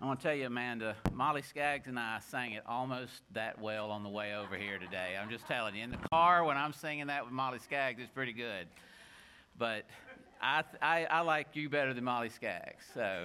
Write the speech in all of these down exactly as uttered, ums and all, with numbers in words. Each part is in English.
I want to tell you, Amanda, Molly Skaggs and I sang it almost that well on the way over here today. I'm just telling you, in the car when I'm singing that with Molly Skaggs, it's pretty good. But I, I, I like you better than Molly Skaggs. So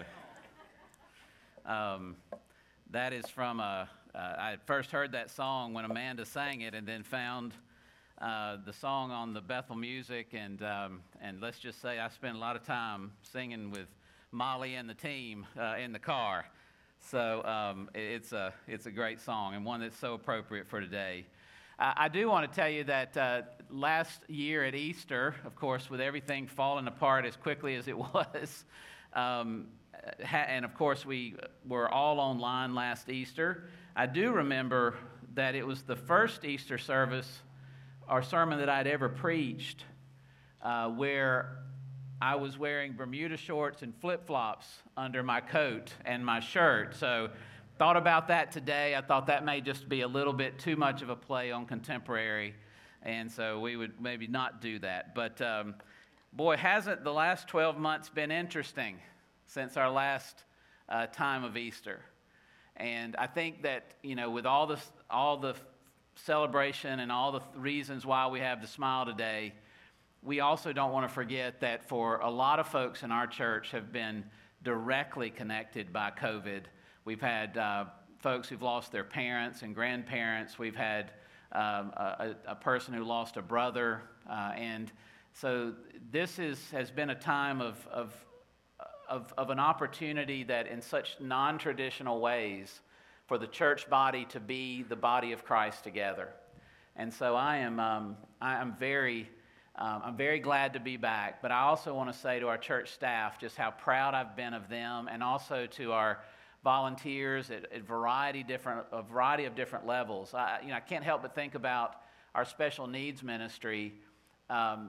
um, that is from a, uh, I first heard that song when Amanda sang it, and then found uh, the song on the Bethel Music, and um, and let's just say I spent a lot of time singing with Molly and the team uh, in the car. So um, it's a it's a great song, and one that's so appropriate for today. I, I do want to tell you that uh, last year at Easter, of course, with everything falling apart as quickly as it was, um, ha- and of course we were all online last Easter. I do remember that it was the first Easter service or sermon that I'd ever preached uh, where I was wearing Bermuda shorts and flip-flops under my coat and my shirt. So thought about that today. I thought that may just be a little bit too much of a play on contemporary, and so we would maybe not do that. But um, boy, hasn't the last twelve months been interesting since our last uh, time of Easter? And I think that, you know, with all the, all the celebration and all the reasons why we have the smile today, we also don't want to forget that for a lot of folks in our church have been directly connected by COVID. We've had uh, folks who've lost their parents and grandparents. We've had um, a, a person who lost a brother. Uh, and so this is, has been a time of, of, of, of an opportunity that in such non-traditional ways for the church body to be the body of Christ together. And so I am um, I am very... Um, I'm very glad to be back, but I also want to say to our church staff just how proud I've been of them, and also to our volunteers at, at variety different a variety of different levels. I, you know, I can't help but think about our special needs ministry um,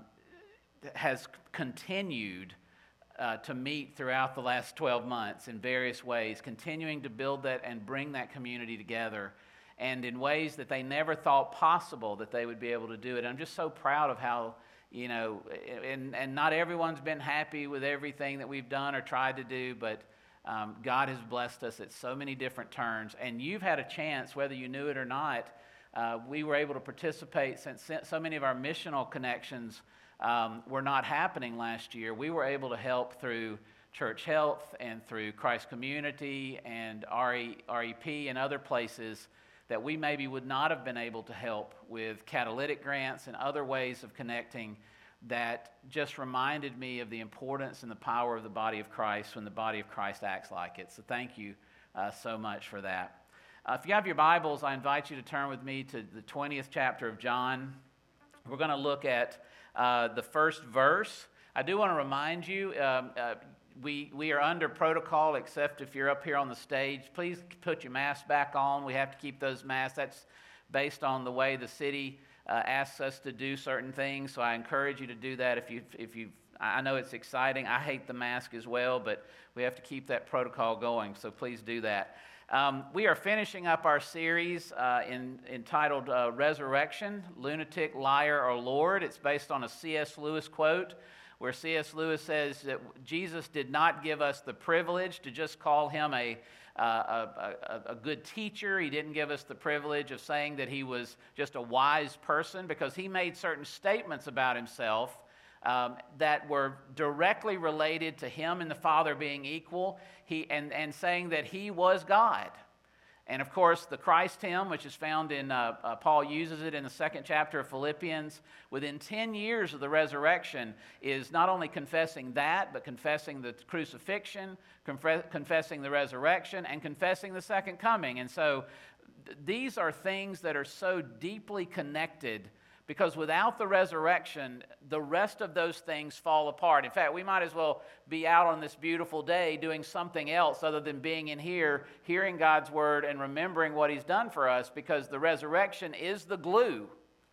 has continued uh, to meet throughout the last twelve months in various ways, continuing to build that and bring that community together, and in ways that they never thought possible that they would be able to do it. And I'm just so proud of how. You know, and, and not everyone's been happy with everything that we've done or tried to do, but um, God has blessed us at so many different turns. And you've had a chance, whether you knew it or not. Uh, we were able to participate since so many of our missional connections um, were not happening last year. We were able to help through Church Health and through Christ Community and R E, R E P and other places that we maybe would not have been able to help with catalytic grants and other ways of connecting, that just reminded me of the importance and the power of the body of Christ when the body of Christ acts like it. So thank you uh, so much for that. Uh, if you have your Bibles, I invite you to turn with me to the twentieth chapter of John. We're going to look at uh, the first verse. I do want to remind you, um, uh, We we are under protocol, except if you're up here on the stage. Please put your mask back on. We have to keep those masks. That's based on the way the city uh, asks us to do certain things. So I encourage you to do that. If you if you, I know it's exciting. I hate the mask as well, but we have to keep that protocol going. So please do that. Um, we are finishing up our series uh, in, entitled uh, Resurrection: Lunatic, Liar, or Lord. It's based on a C S Lewis quote, where C S Lewis says that Jesus did not give us the privilege to just call him a, uh, a, a, a good teacher. He didn't give us the privilege of saying that he was just a wise person, because he made certain statements about himself um, that were directly related to him and the Father being equal, he, and, and saying that he was God. And of course, the Christ hymn, which is found in, uh, uh, Paul uses it in the second chapter of Philippians, within ten years of the resurrection, is not only confessing that, but confessing the crucifixion, conf- confessing the resurrection, and confessing the second coming. And so th- these are things that are so deeply connected, because without the resurrection, the rest of those things fall apart. In fact, we might as well be out on this beautiful day doing something else other than being in here, hearing God's word and remembering what he's done for us, because the resurrection is the glue.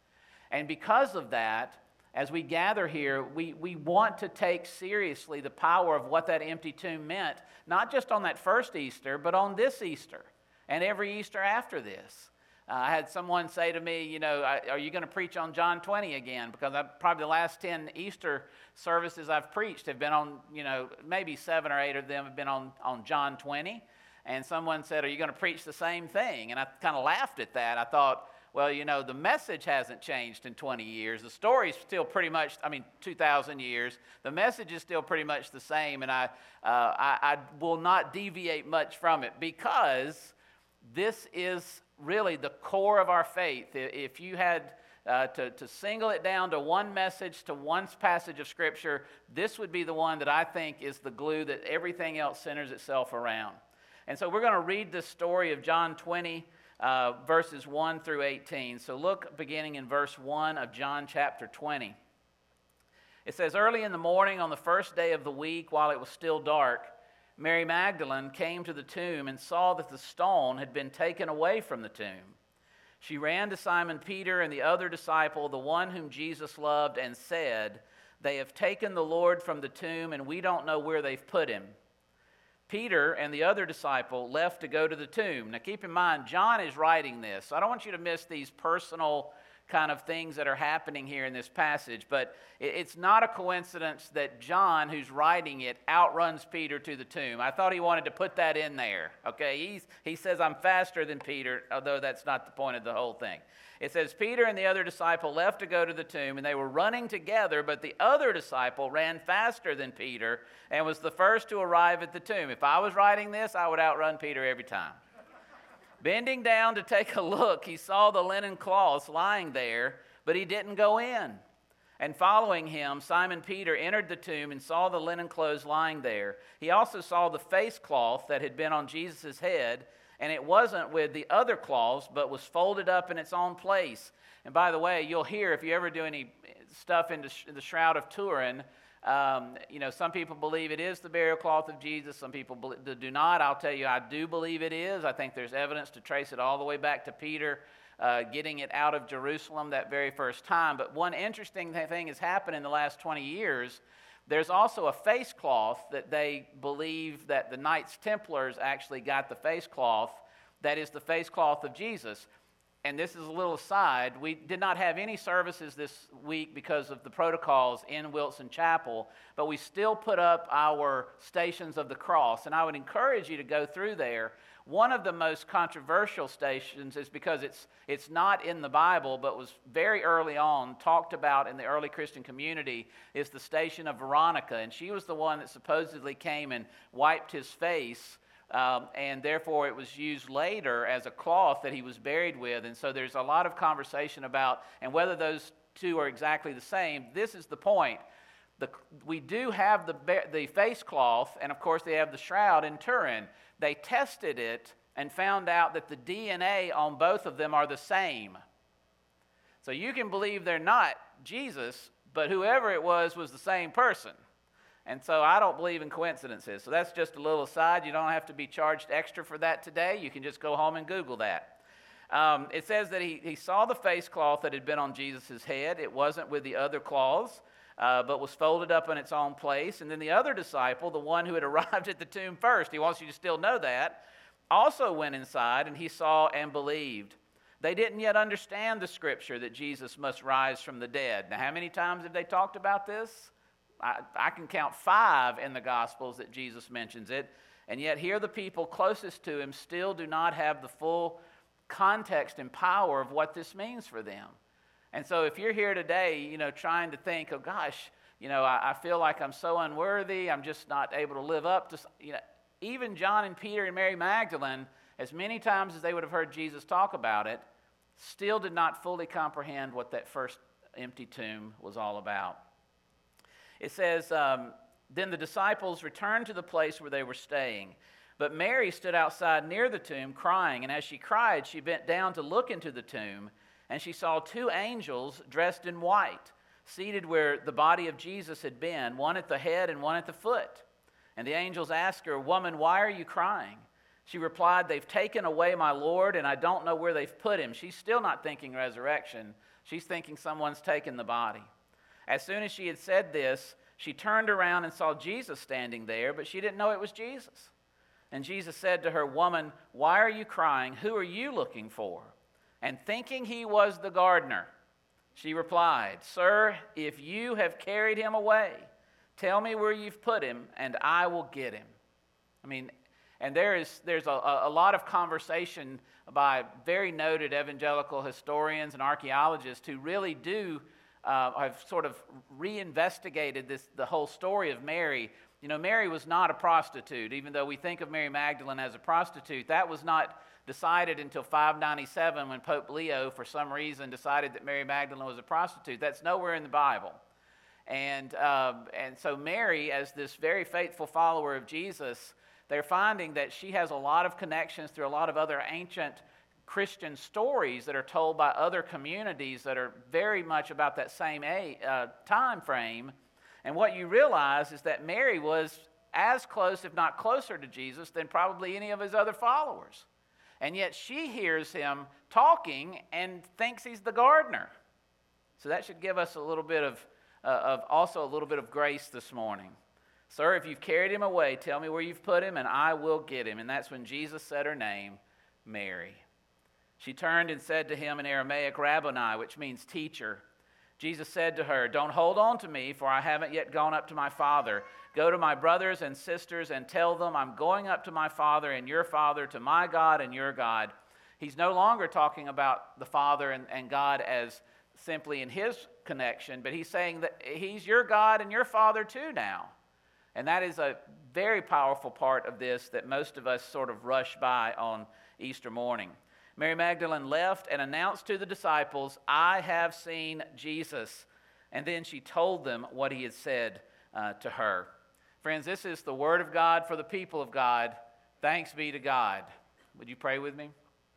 And because of that, as we gather here, we, we want to take seriously the power of what that empty tomb meant, not just on that first Easter, but on this Easter and every Easter after this. Uh, I had someone say to me, you know, are you going to preach on John twenty again? Because I, probably the last ten Easter services I've preached have been on, you know, maybe seven or eight of them have been on, on John twenty. and someone said, are you going to preach the same thing? And I kind of laughed at that. I thought, well, you know, the message hasn't changed in twenty years. The story's still pretty much, I mean, two thousand years. The message is still pretty much the same, and I, uh, I, I will not deviate much from it, because this is really the core of our faith. If you had uh, to, to single it down to one message, to one passage of Scripture, this would be the one that I think is the glue that everything else centers itself around. And so we're going to read this story of John twenty, Uh, verses one through eighteen. So look beginning in verse one of John chapter twenty. It says, early in the morning on the first day of the week, while it was still dark, Mary Magdalene came to the tomb and saw that the stone had been taken away from the tomb. She ran to Simon Peter and the other disciple, the one whom Jesus loved, and said, they have taken the Lord from the tomb, and we don't know where they've put him. Peter and the other disciple left to go to the tomb. Now keep in mind, John is writing this, so I don't want you to miss these personal kind of things that are happening here in this passage, but it's not a coincidence that John, who's writing it, outruns Peter to the tomb. I thought he wanted to put that in there, okay? He's, he says, I'm faster than Peter, although that's not the point of the whole thing. It says, Peter and the other disciple left to go to the tomb, and they were running together, but the other disciple ran faster than Peter and was the first to arrive at the tomb. If I was writing this, I would outrun Peter every time. Bending down to take a look, he saw the linen cloths lying there, but he didn't go in. And following him, Simon Peter entered the tomb and saw the linen clothes lying there. He also saw the face cloth that had been on Jesus' head, and it wasn't with the other cloths, but was folded up in its own place. And by the way, you'll hear, if you ever do any stuff in the Shroud of Turin, Um, you know, some people believe it is the burial cloth of Jesus. Some people believe, do not. I'll tell you, I do believe it is. I think there's evidence to trace it all the way back to Peter uh, getting it out of Jerusalem that very first time. But one interesting thing has happened in the last twenty years. There's also a face cloth that they believe that the Knights Templars actually got the face cloth. That is the face cloth of Jesus. And this is a little aside, we did not have any services this week because of the protocols in Wilson Chapel, but we still put up our Stations of the Cross, and I would encourage you to go through there. One of the most controversial stations is because it's, it's not in the Bible, but was very early on talked about in the early Christian community, is the Station of Veronica, and she was the one that supposedly came and wiped his face. Um, and therefore it was used later as a cloth that he was buried with. And so there's a lot of conversation about, and whether those two are exactly the same. This is the point. The, we do have the, the face cloth, and of course they have the shroud in Turin. They tested it and found out that the D N A on both of them are the same. So you can believe they're not Jesus, but whoever it was was the same person. And so I don't believe in coincidences. So that's just a little aside. You don't have to be charged extra for that today. You can just go home and Google that. Um, it says that he, he saw the face cloth that had been on Jesus' head. It wasn't with the other cloths, uh, but was folded up in its own place. And then the other disciple, the one who had arrived at the tomb first, he wants you to still know that, also went inside, and he saw and believed. They didn't yet understand the scripture that Jesus must rise from the dead. Now, how many times have they talked about this? I, I can count five in the Gospels that Jesus mentions it, and yet here the people closest to him still do not have the full context and power of what this means for them. And so if you're here today, you know, trying to think, oh gosh, you know, I, I feel like I'm so unworthy, I'm just not able to live up to, you know, even John and Peter and Mary Magdalene, as many times as they would have heard Jesus talk about it, still did not fully comprehend what that first empty tomb was all about. It says, um, then the disciples returned to the place where they were staying. But Mary stood outside near the tomb crying, and as she cried, she bent down to look into the tomb, and she saw two angels dressed in white, seated where the body of Jesus had been, one at the head and one at the foot. And the angels asked her, "Woman, why are you crying?" She replied, "They've taken away my Lord, and I don't know where they've put him." She's still not thinking resurrection. She's thinking someone's taken the body. As soon as she had said this, she turned around and saw Jesus standing there, but she didn't know it was Jesus. And Jesus said to her, "Woman, why are you crying? Who are you looking for?" And thinking he was the gardener, she replied, "Sir, if you have carried him away, tell me where you've put him, and I will get him." I mean, And there is, there's a, a lot of conversation by very noted evangelical historians and archaeologists who really do uh, have sort of reinvestigated this, the whole story of Mary. You know, Mary was not a prostitute, even though we think of Mary Magdalene as a prostitute. That was not decided until five ninety-seven when Pope Leo, for some reason, decided that Mary Magdalene was a prostitute. That's nowhere in the Bible. And, uh, and so Mary, as this very faithful follower of Jesus, they're finding that she has a lot of connections through a lot of other ancient Christian stories that are told by other communities that are very much about that same age, uh, time frame. And what you realize is that Mary was as close, if not closer to Jesus, than probably any of his other followers. And yet she hears him talking and thinks he's the gardener. So that should give us a little bit of, uh, of also a little bit of grace this morning. Sir, if you've carried him away, tell me where you've put him, and I will get him. And that's when Jesus said her name, Mary. She turned and said to him in Aramaic, Rabboni, which means teacher. Jesus said to her, don't hold on to me, for I haven't yet gone up to my Father. Go to my brothers and sisters and tell them I'm going up to my Father and your Father, to my God and your God. He's no longer talking about the Father and, and God as simply in his connection, but he's saying that he's your God and your Father too now. And that is a very powerful part of this that most of us sort of rush by on Easter morning. Mary Magdalene left and announced to the disciples, I have seen Jesus. And then she told them what he had said uh, to her. Friends, this is the word of God for the people of God. Thanks be to God. Would you pray with me?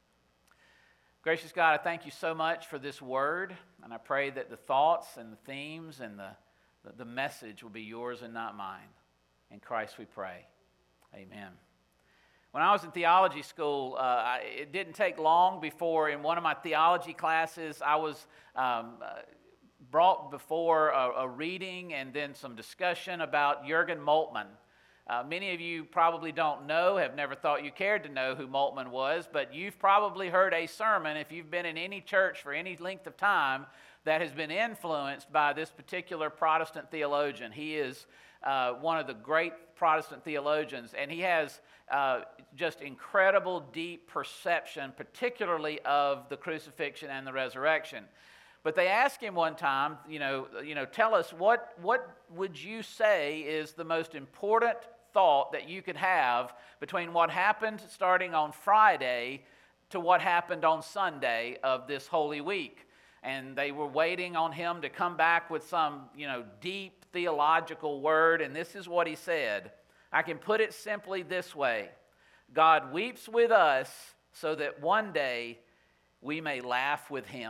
Gracious God, I thank you so much for this word. And I pray that the thoughts and the themes and the, the, the message will be yours and not mine. In Christ we pray. Amen. When I was in theology school, uh, I, it didn't take long before in one of my theology classes I was um, uh, brought before a, a reading and then some discussion about Jürgen Moltmann. Uh, many of you probably don't know, have never thought you cared to know who Moltmann was, but you've probably heard a sermon, if you've been in any church for any length of time, that has been influenced by this particular Protestant theologian. He is uh, one of the great Protestant theologians, and he has uh, just incredible, deep perception, particularly of the crucifixion and the resurrection. But they asked him one time, you know, you know, tell us, what, what would you say is the most important thought that you could have between what happened starting on Friday to what happened on Sunday of this Holy Week? And they were waiting on him to come back with some, you know, deep theological word, and this is what he said. I can put it simply this way. God weeps with us so that one day we may laugh with him.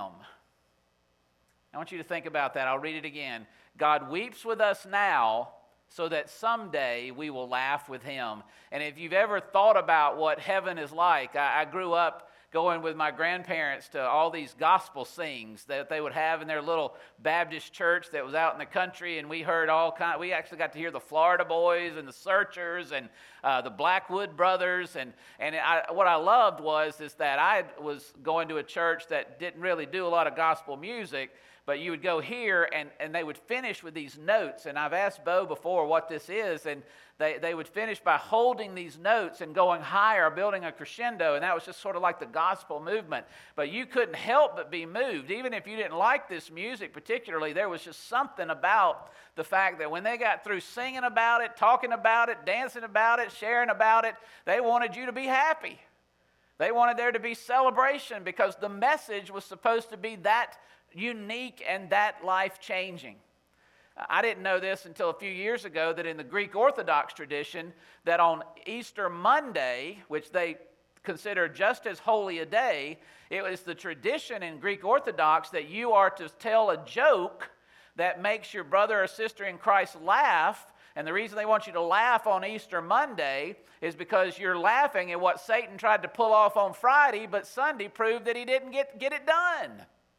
I want you to think about that. I'll read it again. God weeps with us now so that someday we will laugh with him. And if you've ever thought about what heaven is like, I, I grew up going with my grandparents to all these gospel sings that they would have in their little Baptist church that was out in the country, and we heard all kind. We actually got to hear the Florida Boys and the Searchers and uh, the Blackwood Brothers, and and I, what I loved was is that I was going to a church that didn't really do a lot of gospel music. But you would go here, and, and they would finish with these notes. And I've asked Bo before what this is, and they, they would finish by holding these notes and going higher, building a crescendo. And that was just sort of like the gospel movement. But you couldn't help but be moved. Even if you didn't like this music particularly, there was just something about the fact that when they got through singing about it, talking about it, dancing about it, sharing about it, they wanted you to be happy. They wanted there to be celebration because the message was supposed to be that unique and that life-changing. I didn't know this until a few years ago that in the Greek Orthodox tradition that on Easter Monday, which they consider just as holy a day, it was the tradition in Greek Orthodox that you are to tell a joke that makes your brother or sister in Christ laugh. And the reason they want you to laugh on Easter Monday is because you're laughing at what Satan tried to pull off on Friday, but Sunday proved that he didn't get, get it done.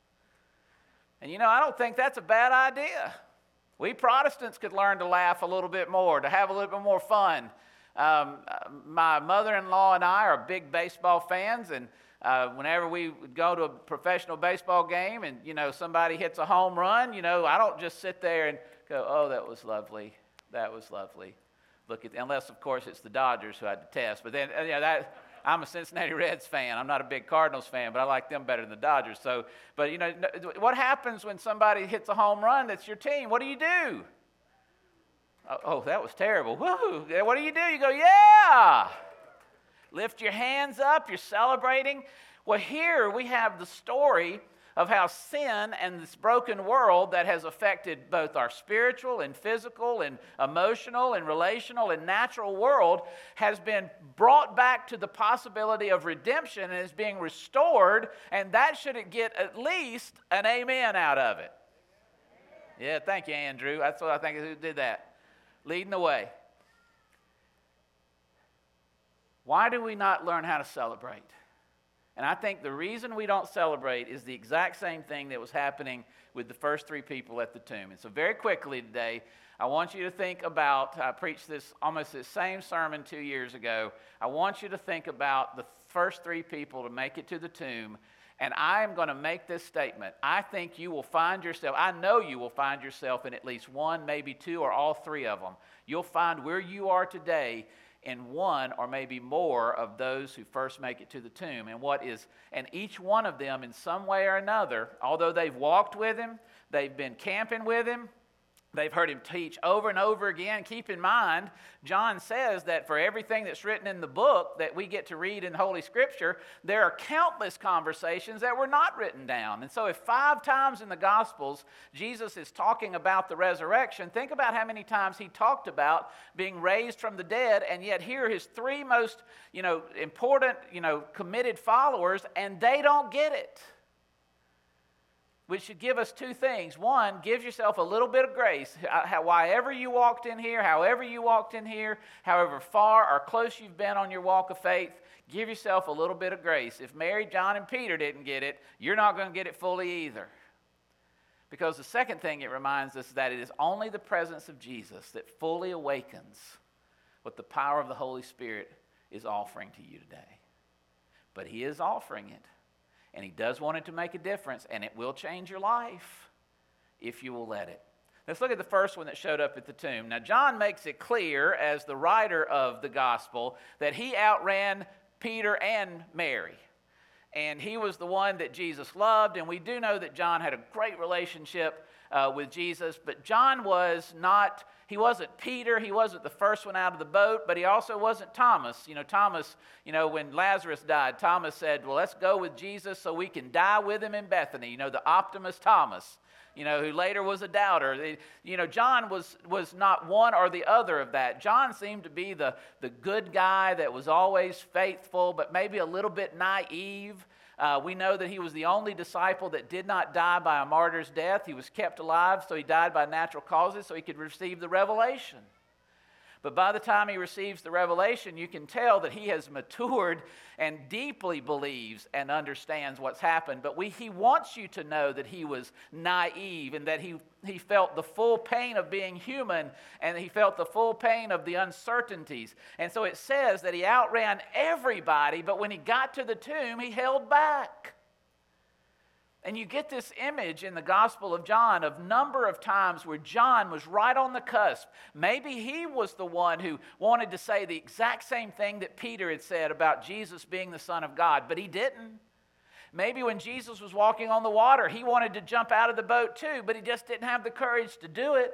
And you know, I don't think that's a bad idea. We Protestants could learn to laugh a little bit more, to have a little bit more fun. Um, my mother-in-law and I are big baseball fans, and uh, whenever we would go to a professional baseball game and, you know, somebody hits a home run, you know, I don't just sit there and go, oh, that was lovely, that was lovely. look at, unless, of course, it's the Dodgers who had to test. But then, yeah, that, I'm a Cincinnati Reds fan. I'm not a big Cardinals fan, but I like them better than the Dodgers. So, but, you know, what happens when somebody hits a home run that's your team? What do you do? Oh, oh that was terrible. Woo! What do you do? You go, yeah! Lift your hands up. You're celebrating. Well, here we have the story of how sin and this broken world that has affected both our spiritual and physical and emotional and relational and natural world has been brought back to the possibility of redemption and is being restored, and that should get at least an amen out of it. Yeah, thank you, Andrew. That's what I think who did that. Leading the way. Why do we not learn how to celebrate? And I think the reason we don't celebrate is the exact same thing that was happening with the first three people at the tomb. And so very quickly today, I want you to think about, I preached this almost the same sermon two years ago. I want you to think about the first three people to make it to the tomb. And I am going to make this statement. I think you will find yourself, I know you will find yourself in at least one, maybe two, or all three of them. You'll find where you are today in one or maybe more of those who first make it to the tomb. And what is, and each one of them in some way or another, although they've walked with him, they've been camping with him, they've heard him teach over and over again. Keep in mind, John says that for everything that's written in the book that we get to read in Holy Scripture, there are countless conversations that were not written down. And so if five times in the Gospels Jesus is talking about the resurrection, think about how many times he talked about being raised from the dead, and yet here are his three most, you know, important, you know, committed followers, and they don't get it. Which should give us two things. One, give yourself a little bit of grace. However you walked in here, however you walked in here, however far or close you've been on your walk of faith, give yourself a little bit of grace. If Mary, John, and Peter didn't get it, you're not going to get it fully either. Because the second thing it reminds us is that it is only the presence of Jesus that fully awakens what the power of the Holy Spirit is offering to you today. But he is offering it. And he does want it to make a difference, and it will change your life if you will let it. Let's look at the first one that showed up at the tomb. Now, John makes it clear, as the writer of the gospel, that he outran Peter and Mary. And he was the one that Jesus loved, and we do know that John had a great relationship uh, with Jesus, but John was not, he wasn't Peter, he wasn't the first one out of the boat, but he also wasn't Thomas. You know, Thomas, you know, when Lazarus died, Thomas said, well, let's go with Jesus so we can die with him in Bethany. You know, the optimist Thomas, you know, who later was a doubter. You know, John was, was not one or the other of that. John seemed to be the, the good guy that was always faithful, but maybe a little bit naive. Uh, we know that he was the only disciple that did not die by a martyr's death. He was kept alive, so he died by natural causes so he could receive the revelation. But by the time he receives the revelation, you can tell that he has matured and deeply believes and understands what's happened. But we, he wants you to know that he was naive and that he, he felt the full pain of being human, and he felt the full pain of the uncertainties. And so it says that he outran everybody, but when he got to the tomb, he held back. And you get this image in the Gospel of John of number of times where John was right on the cusp. Maybe he was the one who wanted to say the exact same thing that Peter had said about Jesus being the Son of God, but he didn't. Maybe when Jesus was walking on the water, he wanted to jump out of the boat too, but he just didn't have the courage to do it.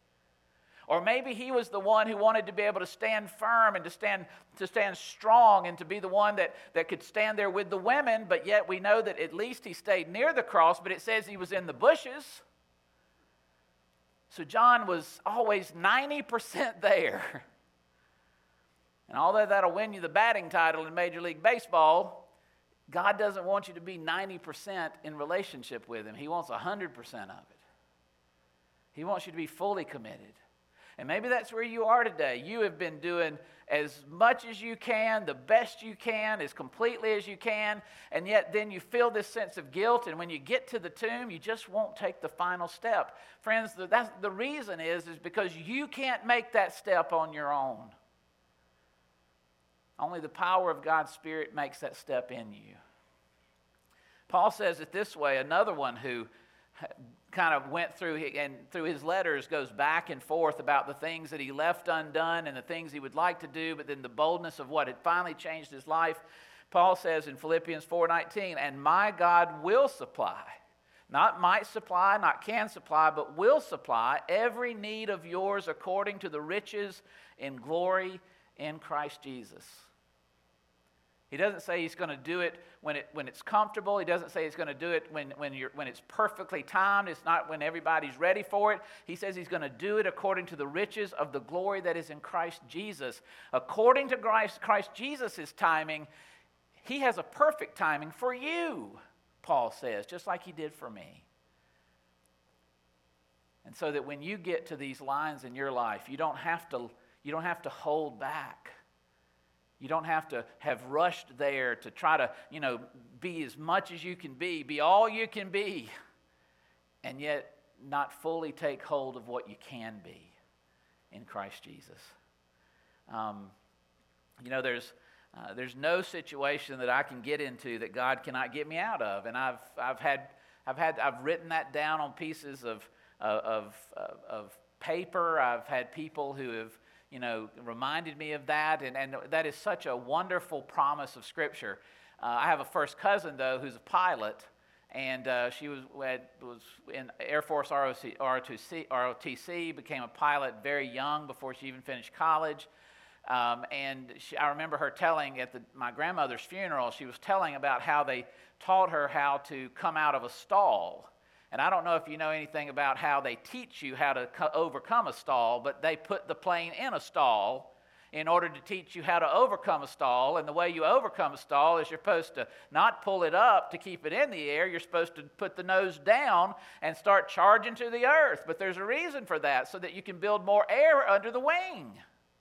Or maybe he was the one who wanted to be able to stand firm and to stand to stand strong and to be the one that, that could stand there with the women, but yet we know that at least he stayed near the cross, but it says he was in the bushes. So John was always ninety percent there. And although that'll win you the batting title in Major League Baseball, God doesn't want you to be ninety percent in relationship with him. He wants one hundred percent of it. He wants you to be fully committed. And maybe that's where you are today. You have been doing as much as you can, the best you can, as completely as you can, and yet then you feel this sense of guilt, and when you get to the tomb, you just won't take the final step. Friends, that's, the reason is, is because you can't make that step on your own. Only the power of God's Spirit makes that step in you. Paul says it this way, another one who kind of went through, and through his letters goes back and forth about the things that he left undone and the things he would like to do, but then the boldness of what had finally changed his life. Paul says in Philippians four nineteen, and my God will supply, not might supply, not can supply, but will supply every need of yours according to the riches in glory in Christ Jesus. He doesn't say he's going to do it when it when it's comfortable. He doesn't say he's going to do it when when you're when it's perfectly timed. It's not when everybody's ready for it. He says he's going to do it according to the riches of the glory that is in Christ Jesus. According to Christ, Christ Jesus' timing, he has a perfect timing for you, Paul says, just like he did for me. And so that when you get to these lines in your life, you don't have to you don't have to hold back. You don't have to have rushed there to try to, you know, be as much as you can be, be all you can be, and yet not fully take hold of what you can be in Christ Jesus. Um, you know, there's uh, there's no situation that I can get into that God cannot get me out of, and I've I've had I've had I've written that down on pieces of of of, of paper. I've had people who have, you know, reminded me of that, and, and that is such a wonderful promise of Scripture. Uh, I have a first cousin, though, who's a pilot, and uh, she was had, was in Air Force R O T C, became a pilot very young before she even finished college. Um, and she, I remember her telling at the, my grandmother's funeral, she was telling about how they taught her how to come out of a stall. And I don't know if you know anything about how they teach you how to co- overcome a stall, but they put the plane in a stall in order to teach you how to overcome a stall. And the way you overcome a stall is you're supposed to not pull it up to keep it in the air. You're supposed to put the nose down and start charging to the earth. But there's a reason for that, so that you can build more air under the wing.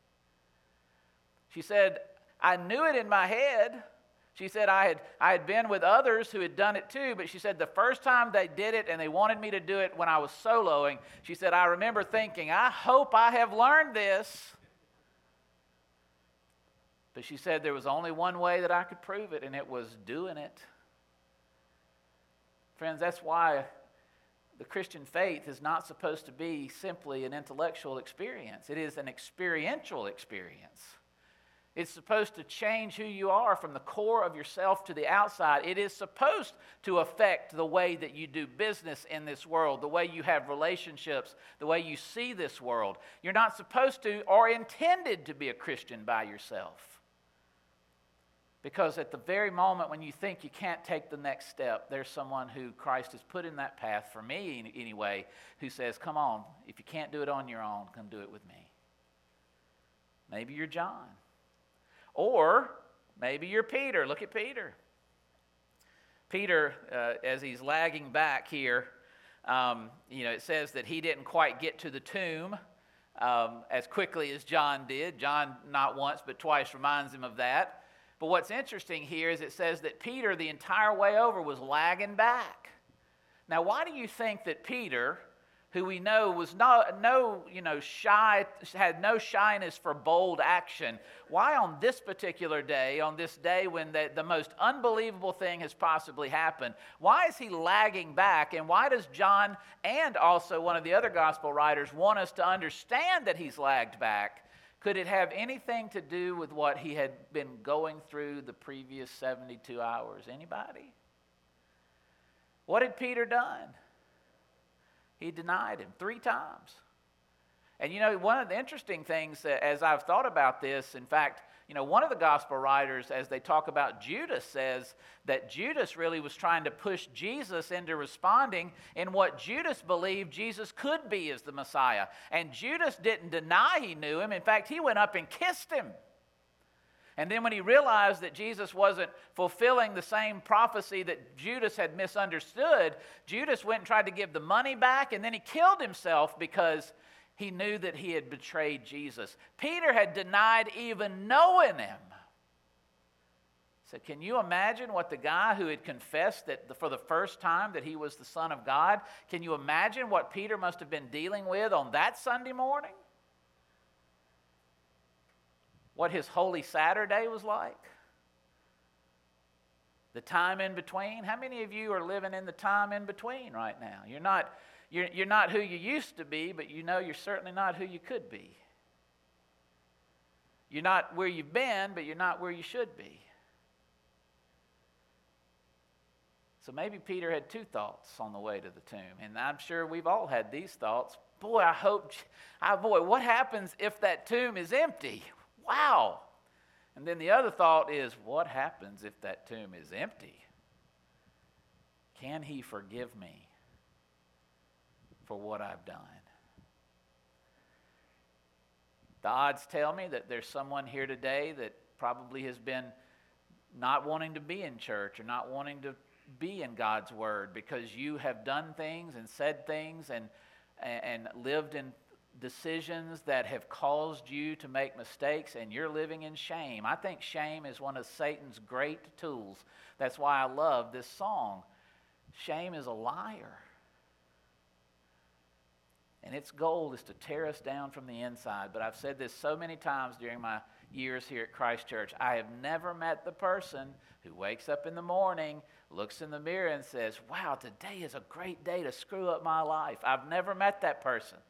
She said, I knew it in my head. She said, I had I had been with others who had done it too, but she said the first time they did it and they wanted me to do it when I was soloing, she said, I remember thinking, I hope I have learned this. But she said there was only one way that I could prove it, and it was doing it. Friends, that's why the Christian faith is not supposed to be simply an intellectual experience. It is an experiential experience. It's supposed to change who you are from the core of yourself to the outside. It is supposed to affect the way that you do business in this world, the way you have relationships, the way you see this world. You're not supposed to or intended to be a Christian by yourself. Because at the very moment when you think you can't take the next step, there's someone who Christ has put in that path, for me anyway, who says, come on, if you can't do it on your own, come do it with me. Maybe you're John. Or maybe you're Peter. Look at Peter. Peter, uh, as he's lagging back here, um, you know, it says that he didn't quite get to the tomb um, as quickly as John did. John, not once but twice, reminds him of that. But what's interesting here is it says that Peter, the entire way over, was lagging back. Now, why do you think that Peter, who we know was no, no, you know, shy, had no shyness for bold action, why on this particular day, on this day when the, the most unbelievable thing has possibly happened, why is he lagging back? And why does John and also one of the other gospel writers want us to understand that he's lagged back? Could it have anything to do with what he had been going through the previous seventy-two hours? Anybody? What had Peter done? He denied him three times. And you know, one of the interesting things uh, as I've thought about this, in fact, you know, one of the gospel writers, as they talk about Judas, says that Judas really was trying to push Jesus into responding in what Judas believed Jesus could be as the Messiah. And Judas didn't deny he knew him. In fact, he went up and kissed him. And then when he realized that Jesus wasn't fulfilling the same prophecy that Judas had misunderstood, Judas went and tried to give the money back, and then he killed himself because he knew that he had betrayed Jesus. Peter had denied even knowing him. So can you imagine what the guy who had confessed that for the first time that he was the Son of God, can you imagine what Peter must have been dealing with on that Sunday morning? What his Holy Saturday was like? The time in between? How many of you are living in the time in between right now? You're not, You're, you're not who you used to be, but you know you're certainly not who you could be. You're not where you've been, but you're not where you should be. So maybe Peter had two thoughts on the way to the tomb. And I'm sure we've all had these thoughts. Boy, I hope, I, boy, what happens if that tomb is empty? Wow. And then the other thought is, what happens if that tomb is empty? Can he forgive me for what I've done? The odds tell me that there's someone here today that probably has been not wanting to be in church or not wanting to be in God's Word because you have done things and said things and, and lived in decisions that have caused you to make mistakes, and you're living in shame. I think shame is one of Satan's great tools. That's why I love this song. Shame is a liar. And its goal is to tear us down from the inside. But I've said this so many times during my years here at Christ Church. I have never met the person who wakes up in the morning, looks in the mirror and says, wow, today is a great day to screw up my life. I've never met that person.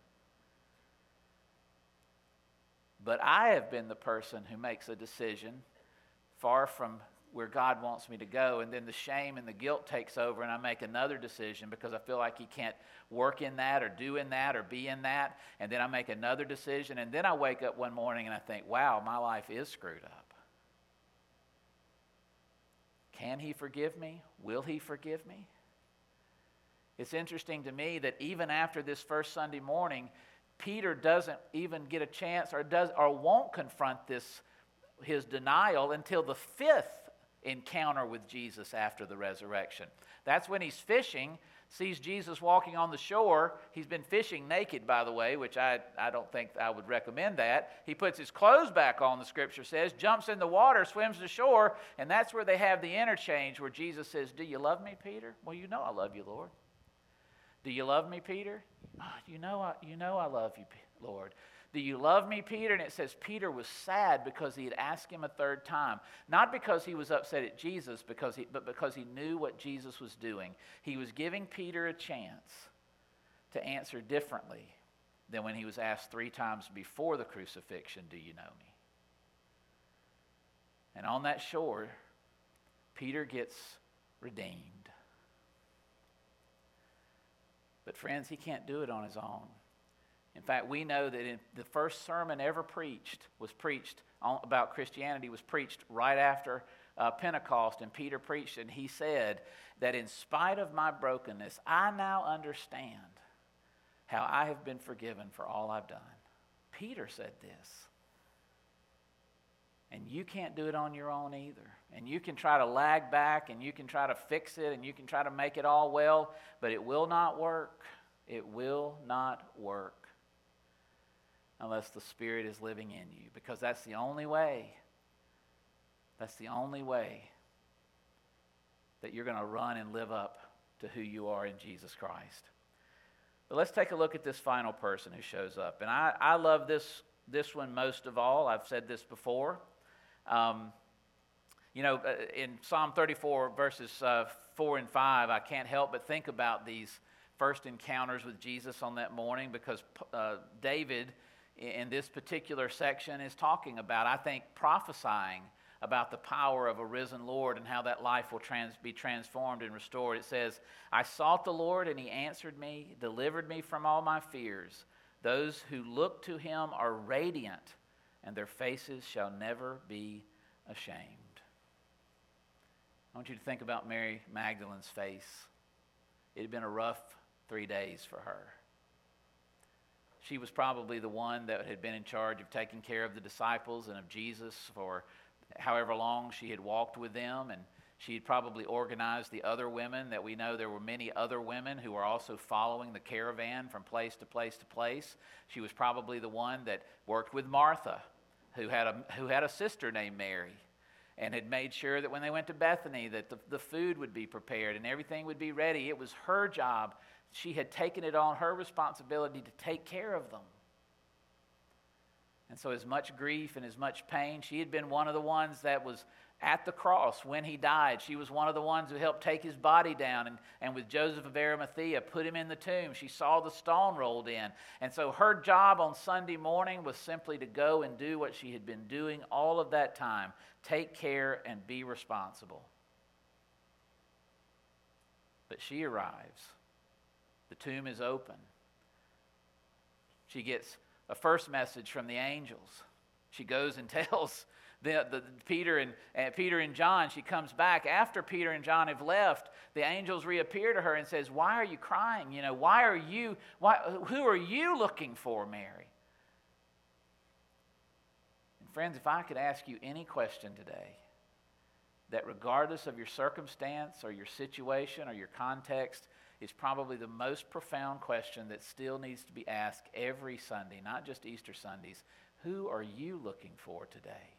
But I have been the person who makes a decision far from where God wants me to go, and then the shame and the guilt takes over, and I make another decision because I feel like He can't work in that or do in that or be in that, and then I make another decision, and then I wake up one morning and I think, wow, my life is screwed up. Can He forgive me? Will He forgive me? It's interesting to me that even after this first Sunday morning, Peter doesn't even get a chance or does or won't confront this his denial until the fifth encounter with Jesus after the resurrection. That's when he's fishing, sees Jesus walking on the shore. He's been fishing naked, by the way, which I, I don't think I would recommend that. He puts his clothes back on, the scripture says, jumps in the water, swims to shore, and that's where they have the interchange where Jesus says, do you love me, Peter? Well, you know I love you, Lord. Do you love me, Peter? Oh, you know I, you know I love you, Lord. Do you love me, Peter? And it says Peter was sad because he had asked him a third time. Not because he was upset at Jesus, because he, but because he knew what Jesus was doing. He was giving Peter a chance to answer differently than when he was asked three times before the crucifixion, do you know me? And on that shore, Peter gets redeemed. But friends, he can't do it on his own. In fact, we know that in the first sermon ever preached was preached on, about Christianity was preached right after uh, Pentecost, and Peter preached, and he said that in spite of my brokenness, I now understand how I have been forgiven for all I've done. Peter said this. And you can't do it on your own either. And you can try to lag back, and you can try to fix it, and you can try to make it all well, but it will not work. It will not work unless the Spirit is living in you, because that's the only way, that's the only way that you're going to run and live up to who you are in Jesus Christ. But let's take a look at this final person who shows up. And I, I love this, this one most of all. I've said this before. Um, you know, in Psalm thirty-four, verses uh, four and five, I can't help but think about these first encounters with Jesus on that morning, because uh, David, in this particular section, is talking about, I think, prophesying about the power of a risen Lord and how that life will trans- be transformed and restored. It says, I sought the Lord, and He answered me, delivered me from all my fears. Those who look to Him are radiant, and their faces shall never be ashamed. I want you to think about Mary Magdalene's face. It had been a rough three days for her. She was probably the one that had been in charge of taking care of the disciples and of Jesus for however long she had walked with them, and she had probably organized the other women that we know there were many other women who were also following the caravan from place to place to place. She was probably the one that worked with Martha, who had a, who had a sister named Mary, and had made sure that when they went to Bethany that the, the food would be prepared and everything would be ready. It was her job. She had taken it on her responsibility to take care of them. And so as much grief and as much pain, she had been one of the ones that was at the cross when he died. She was one of the ones who helped take his body down and, and with Joseph of Arimathea put him in the tomb. She saw the stone rolled in. And so her job on Sunday morning was simply to go and do what she had been doing all of that time. Take care and be responsible. But she arrives. The tomb is open. She gets a first message from the angels. She goes and tells The, the, Peter and uh, Peter and John. She comes back after Peter and John have left. The angels reappear to her and says, "Why are you crying? You know, why are you? Why? Who are you looking for, Mary?" And friends, if I could ask you any question today, that regardless of your circumstance or your situation or your context, is probably the most profound question that still needs to be asked every Sunday, not just Easter Sundays. Who are you looking for today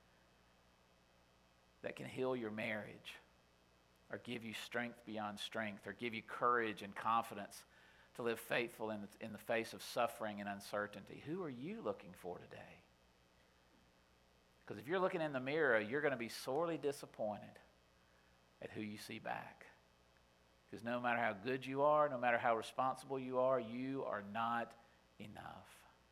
that can heal your marriage or give you strength beyond strength or give you courage and confidence to live faithful in the, in the face of suffering and uncertainty? Who are you looking for today? Because if you're looking in the mirror, you're going to be sorely disappointed at who you see back. Because no matter how good you are, no matter how responsible you are, you are not enough.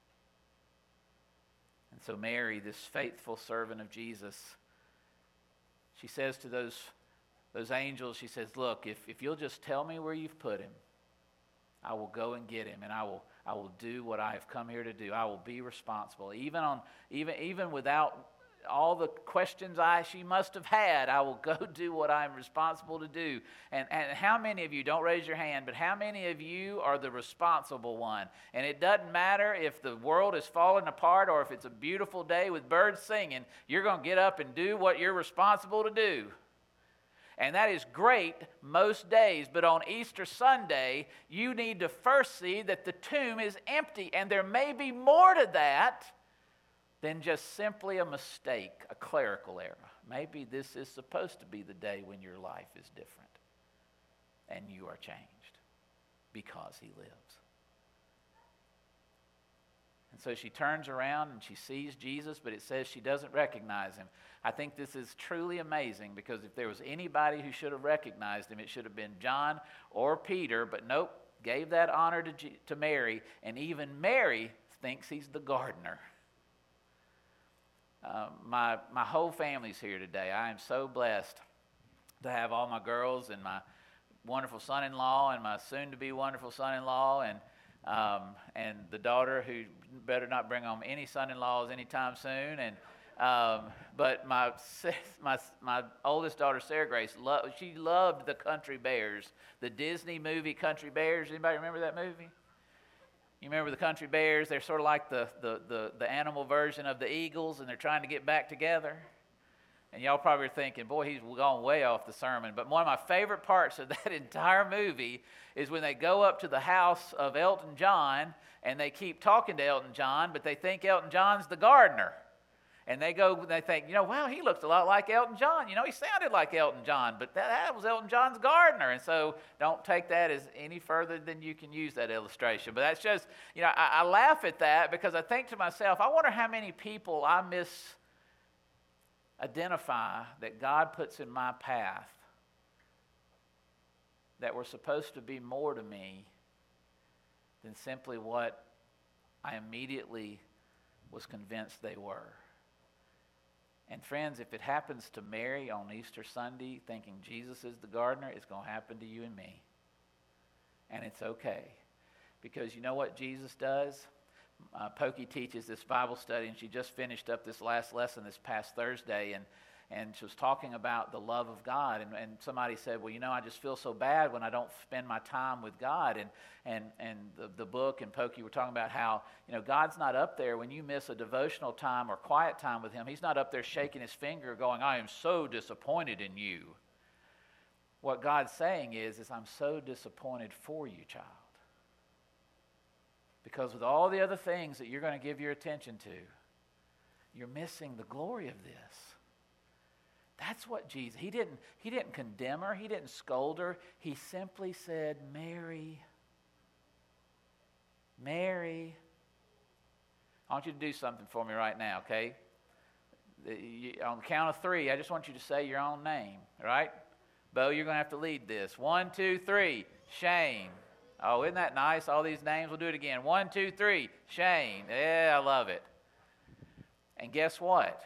And so Mary, this faithful servant of Jesus, she says to those, those angels, she says, "Look, if, if you'll just tell me where you've put him, I will go and get him, and I will I will do what I have come here to do. I will be responsible. Even on even even without all the questions I she must have had, I will go do what I'm responsible to do." And, and how many of you, don't raise your hand, but how many of you are the responsible one? And it doesn't matter if the world is falling apart or if it's a beautiful day with birds singing, you're going to get up and do what you're responsible to do. And that is great most days, but on Easter Sunday, you need to first see that the tomb is empty, and there may be more to that than just simply a mistake, a clerical error. Maybe this is supposed to be the day when your life is different and you are changed because he lives. And so she turns around and she sees Jesus, but it says she doesn't recognize him. I think this is truly amazing, because if there was anybody who should have recognized him, it should have been John or Peter, but nope, gave that honor to, G- to Mary, and even Mary thinks he's the gardener. Uh, my my whole family's here today. I am so blessed to have all my girls and my wonderful son-in-law and my soon-to-be wonderful son-in-law and um, and the daughter, who better not bring home any son-in-laws anytime soon. And um, but my my my oldest daughter, Sarah Grace, lo- she loved the Country Bears, the Disney movie Country Bears. Anybody remember that movie? You remember the Country Bears? They're sort of like the, the, the, the animal version of the Eagles, and they're trying to get back together. And y'all probably are thinking, boy, he's gone way off the sermon. But one of my favorite parts of that entire movie is when they go up to the house of Elton John, and they keep talking to Elton John, but they think Elton John's the gardener. And they go, they think, you know, wow, he looked a lot like Elton John. You know, he sounded like Elton John, but that, that was Elton John's gardener. And so don't take that as any further than you can use that illustration. But that's just, you know, I, I laugh at that because I think to myself, I wonder how many people I misidentify that God puts in my path that were supposed to be more to me than simply what I immediately was convinced they were. And friends, if it happens to Mary on Easter Sunday thinking Jesus is the gardener, it's going to happen to you and me. And it's okay. Because you know what Jesus does? Uh, Pokey teaches this Bible study, and she just finished up this last lesson this past Thursday, and, and she was talking about the love of God. And, and somebody said, well, you know, I just feel so bad when I don't spend my time with God. And and and the, the book and Pokey were talking about how, you know, God's not up there when you miss a devotional time or quiet time with him. He's not up there shaking his finger going, I am so disappointed in you. What God's saying is, is I'm so disappointed for you, child. Because with all the other things that you're going to give your attention to, you're missing the glory of this. That's what Jesus, he didn't, he didn't condemn her. He didn't scold her. He simply said, Mary, Mary, I want you to do something for me right now, okay? On the count of three, I just want you to say your own name, all right? Bo, you're going to have to lead this. One, two, three. Shane. Oh, isn't that nice? All these names. We'll do it again. One, two, three. Shane. Yeah, I love it. And guess what?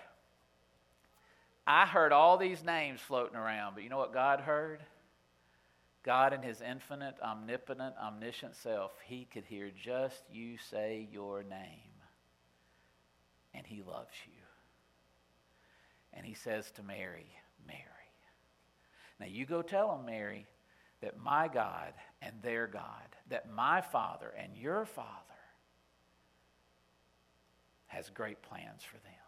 I heard all these names floating around, but you know what God heard? God in his infinite, omnipotent, omniscient self, he could hear just you say your name. And he loves you. And he says to Mary, Mary. Now you go tell them, Mary, that my God and their God, that my Father and your Father has great plans for them.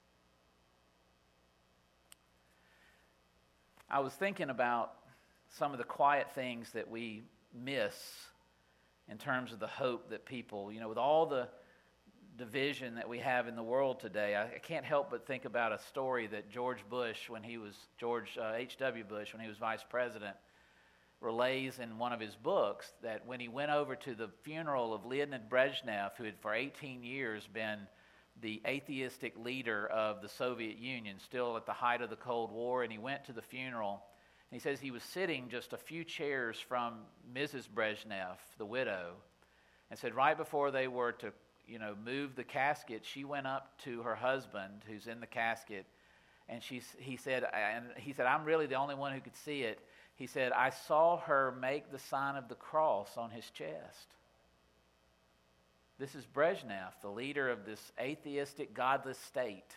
I was thinking about some of the quiet things that we miss in terms of the hope that people, you know, with all the division that we have in the world today, I, I can't help but think about a story that George Bush, when he was, George uh, H W Bush, when he was vice president, relays in one of his books that when he went over to the funeral of Leonid Brezhnev, who had for eighteen years been the atheistic leader of the Soviet Union, still at the height of the Cold War, and he went to the funeral, and he says he was sitting just a few chairs from Missus Brezhnev, the widow, and said right before they were to, you know, move the casket, she went up to her husband, who's in the casket, and she, he said, and he said, I'm really the only one who could see it. He said, I saw her make the sign of the cross on his chest. This is Brezhnev, the leader of this atheistic, godless state,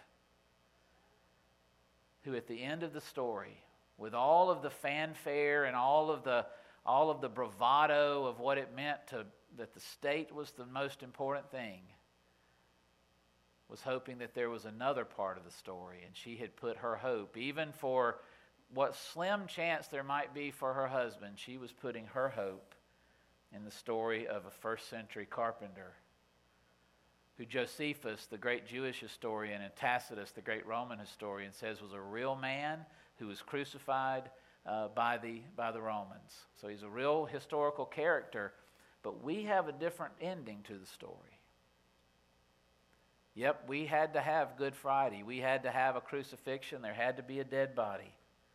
who at the end of the story, with all of the fanfare and all of the all of the bravado of what it meant to that the state was the most important thing, was hoping that there was another part of the story, and she had put her hope, even for what slim chance there might be for her husband, she was putting her hope in the story of a first century carpenter who Josephus, the great Jewish historian, and Tacitus, the great Roman historian, says was a real man who was crucified uh, by the by the Romans. So he's a real historical character, but we have a different ending to the story. Yep, we had to have Good Friday. We had to have a crucifixion. There had to be a dead body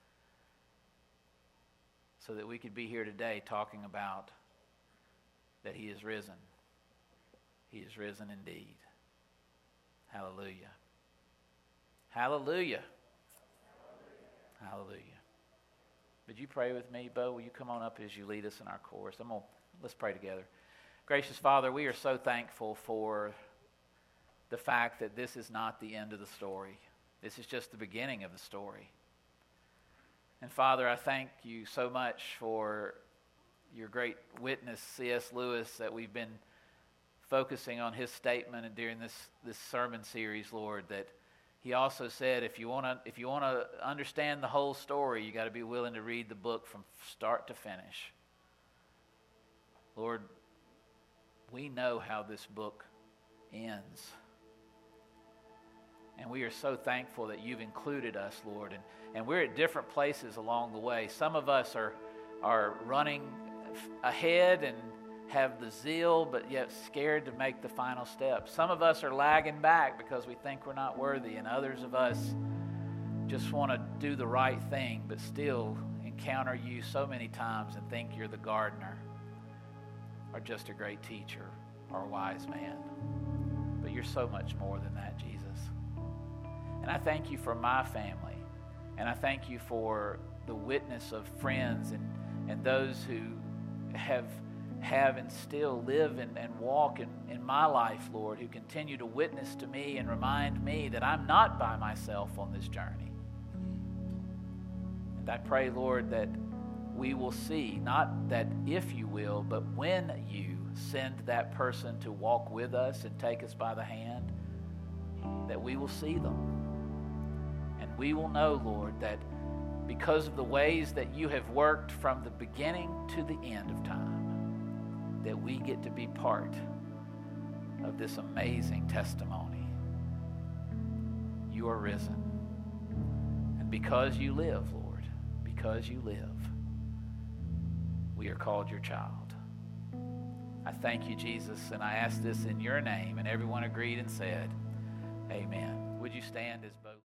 so that we could be here today talking about that he is risen. He is risen indeed. Hallelujah. Hallelujah. Hallelujah. Would you pray with me, Bo? Will you come on up as you lead us in our chorus? I'm gonna, let's pray together. Gracious Father, we are so thankful for the fact that this is not the end of the story. This is just the beginning of the story. And Father, I thank you so much for your great witness, C S Lewis, that we've been focusing on his statement and during this, this sermon series, Lord, that he also said if you want to if you want to understand the whole story, you got to be willing to read the book from start to finish. Lord, we know how this book ends. And we are so thankful that you've included us, Lord. And, and we're at different places along the way. Some of us are, are running ahead and have the zeal, but yet scared to make the final step. Some of us are lagging back because we think we're not worthy, and others of us just want to do the right thing, but still encounter you so many times and think you're the gardener or just a great teacher or a wise man. But you're so much more than that, Jesus. And I thank you for my family, and I thank you for the witness of friends and, and those who have have and still live and, and walk in, in my life, Lord, who continue to witness to me and remind me that I'm not by myself on this journey. And I pray, Lord, that we will see, not that if you will, but when you send that person to walk with us and take us by the hand, that we will see them. And we will know, Lord, that because of the ways that you have worked from the beginning to the end of time, that we get to be part of this amazing testimony. You are risen. And because you live, Lord, because you live, we are called your child. I thank you, Jesus, and I ask this in your name. And everyone agreed and said, amen. Would you stand as both?